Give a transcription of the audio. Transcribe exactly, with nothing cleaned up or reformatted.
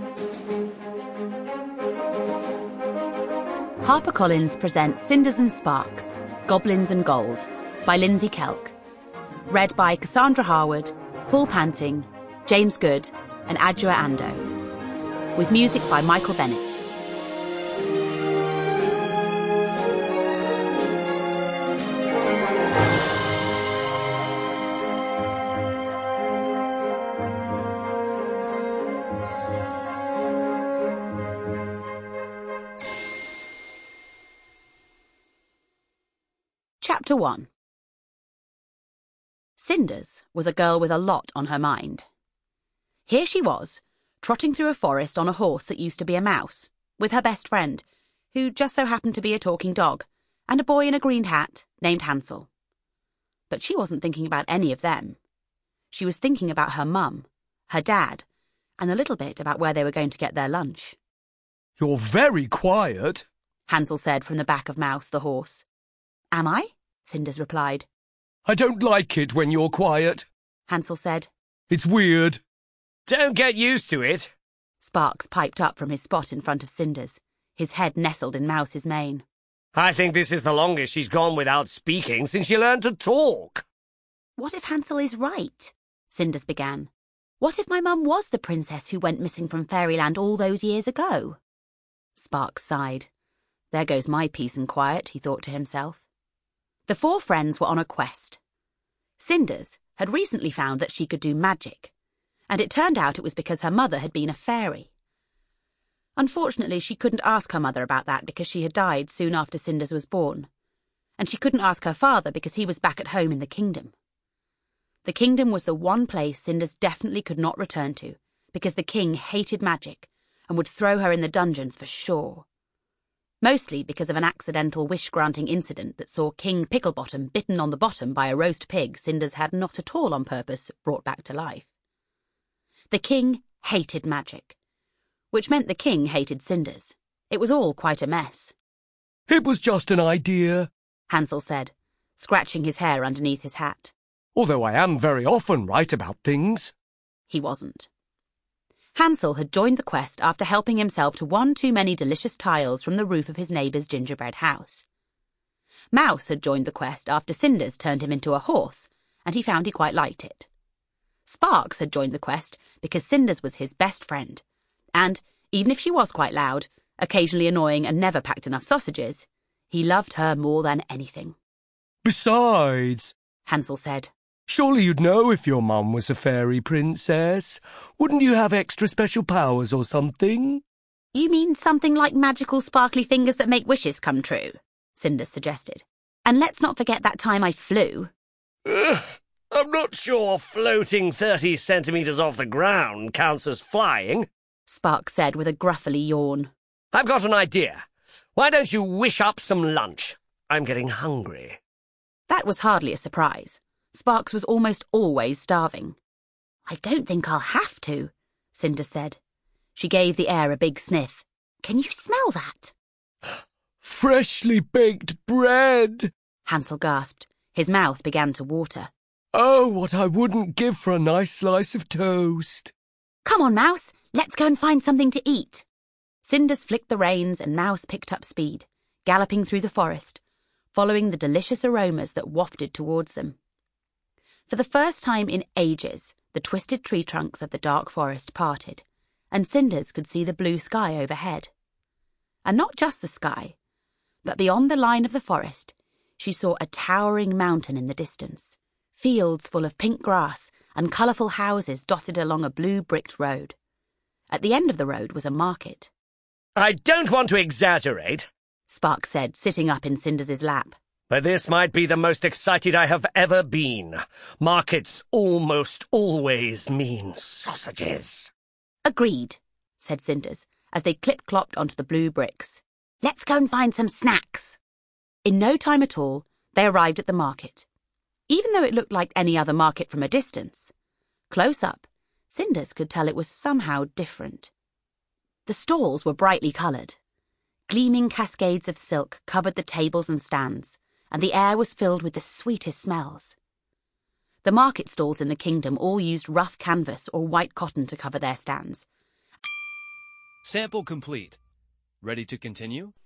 HarperCollins presents Cinders and Sparks, Goblins and Gold by Lindsay Kelk. Read by Cassandra Harwood, Paul Panting, James Good and Adjoa Ando. With music by Michael Bennett. Chapter one. Cinders was a girl with a lot on her mind. Here she was, trotting through a forest on a horse that used to be a mouse, with her best friend, who just so happened to be a talking dog, and a boy in a green hat named Hansel. But she wasn't thinking about any of them. She was thinking about her mum, her dad, and a little bit about where they were going to get their lunch. "You're very quiet," Hansel said from the back of Mouse the horse. "Am I?" Cinders replied. "I don't like it when you're quiet," Hansel said. "It's weird." "Don't get used to it," Sparks piped up from his spot in front of Cinders, his head nestled in Mouse's mane. "I think this is the longest she's gone without speaking since she learned to talk." "What if Hansel is right?" Cinders began. "What if my mum was the princess who went missing from Fairyland all those years ago?" Sparks sighed. There goes my peace and quiet, he thought to himself. The four friends were on a quest. Cinders had recently found that she could do magic, and it turned out it was because her mother had been a fairy. Unfortunately, she couldn't ask her mother about that because she had died soon after Cinders was born, and she couldn't ask her father because he was back at home in the kingdom. The kingdom was the one place Cinders definitely could not return to, because the king hated magic and would throw her in the dungeons for sure. Mostly because of an accidental wish-granting incident that saw King Picklebottom bitten on the bottom by a roast pig Cinders had not at all on purpose brought back to life. The king hated magic, which meant the king hated Cinders. It was all quite a mess. "It was just an idea," Hansel said, scratching his hair underneath his hat. "Although I am very often right about things." He wasn't. Hansel had joined the quest after helping himself to one too many delicious tiles from the roof of his neighbour's gingerbread house. Mouse had joined the quest after Cinders turned him into a horse, and he found he quite liked it. Sparks had joined the quest because Cinders was his best friend, and, even if she was quite loud, occasionally annoying and never packed enough sausages, he loved her more than anything. "Besides," Hansel said, "surely you'd know if your mum was a fairy princess. Wouldn't you have extra special powers or something?" "You mean something like magical sparkly fingers that make wishes come true?" Cinders suggested. "And let's not forget that time I flew." Ugh, I'm not sure floating thirty centimetres off the ground counts as flying, Sparks said with a gruffly yawn. "I've got an idea. Why don't you wish up some lunch? I'm getting hungry." That was hardly a surprise. Sparks was almost always starving. "I don't think I'll have to," Cinders said. She gave the air a big sniff. "Can you smell that?" "Freshly baked bread!" Hansel gasped. His mouth began to water. "Oh, what I wouldn't give for a nice slice of toast." "Come on, Mouse, let's go and find something to eat." Cinders flicked the reins and Mouse picked up speed, galloping through the forest, following the delicious aromas that wafted towards them. For the first time in ages, the twisted tree trunks of the dark forest parted, and Cinders could see the blue sky overhead. And not just the sky, but beyond the line of the forest, she saw a towering mountain in the distance, fields full of pink grass and colourful houses dotted along a blue-bricked road. At the end of the road was a market. "I don't want to exaggerate," Sparks said, sitting up in Cinders's lap, "but this might be the most excited I have ever been. Markets almost always mean sausages." "Agreed," said Cinders, as they clip-clopped onto the blue bricks. "Let's go and find some snacks." In no time at all, they arrived at the market. Even though it looked like any other market from a distance, close up, Cinders could tell it was somehow different. The stalls were brightly coloured. Gleaming cascades of silk covered the tables and stands, and the air was filled with the sweetest smells. The market stalls in the kingdom all used rough canvas or white cotton to cover their stands, Sample complete. Ready to continue?